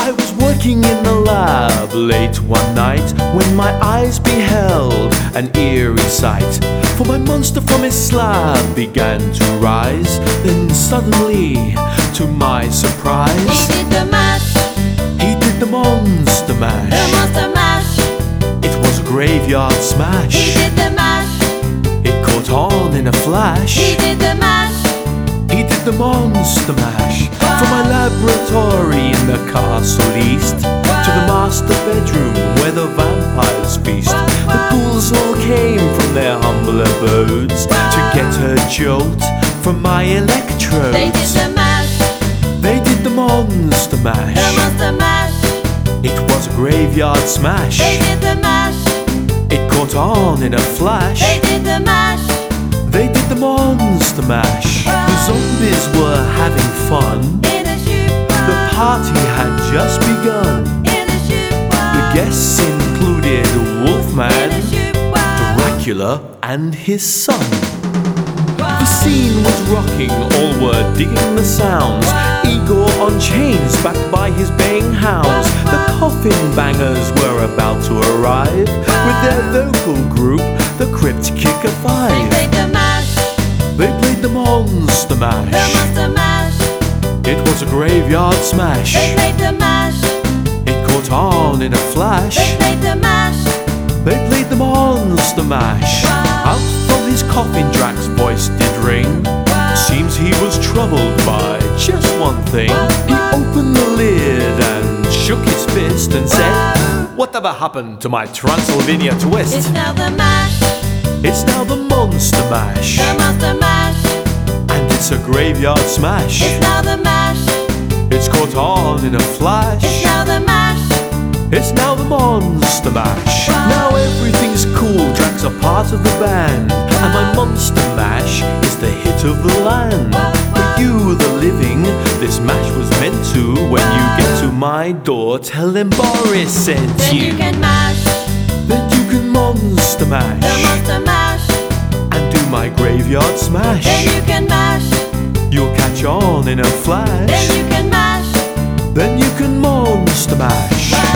I was working in the lab late one night when my eyes beheld an eerie sight. For my monster from his slab began to rise. Then suddenly, to my surprise, He did the mash, he did the monster mash. the monster mash. It was a graveyard smash. He did the mash, It caught on in a flash. he did the mash. He did the monster mash. From my laboratory in the castle east to the master bedroom where the vampires feast. The ghouls all came from their humble abodes to get a jolt from my electrodes. They did the mash, They did the monster the mash. monster mash. It was a graveyard smash. They did the mash, It caught on in a flash. they did the mash. They did the monster mash. The zombies were having fun. In a shoebox, The party had just begun. in a shoebox, The guests included in a Wolfman, shoebox. Dracula, and his son. The scene was rocking, all were digging the sounds. Igor on chains, backed by his baying hounds. The coffin bangers were about to arrive with their vocal group, the Crypt Kicker They Five. played the mash, They played the monster the mash. monster mash. It was a graveyard smash. They played the mash, It caught on in a flash. they played the mash. They played the monster mash. Out from his coffin Drax's voice did ring. Seems he was troubled by just one thing. He opened the lid and shook his fist and said, "Whatever happened to my Transylvania twist?" It's now the mash, It's now the monster mash. the monster mash. And it's a graveyard smash. It's now the mash, It's caught on in a flash. it's now the mash. It's now the monster mash. Now everything's cool, Drax a part of the band, and my monster mash is the hit of the land. For you, the living, this mash was meant to. When you get to my door, tell them Boris sent Then you. you can mash, Then you can monster the mash monster mash. and do my graveyard smash. Then you can mash, You'll catch on in a then flash. you can mash. Then you can monster mash.